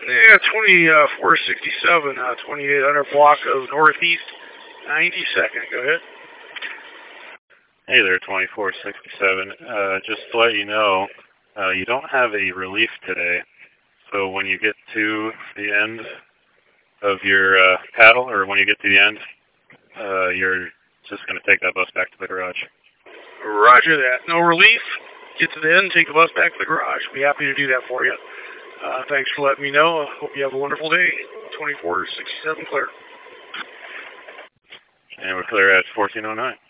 Yeah, 2467, 2800 block of northeast 92nd. Go ahead. Hey there, 2467. Just to let you know, you don't have a relief today. So when you get to the end of your paddle, or when you get to the end, you're just going to take that bus back to the garage. Roger that. No relief. Get to the end, take the bus back to the garage. Be happy to do that for you. Thanks for letting me know. Hope you have a wonderful day. 2467 clear. And we're clear at 1409.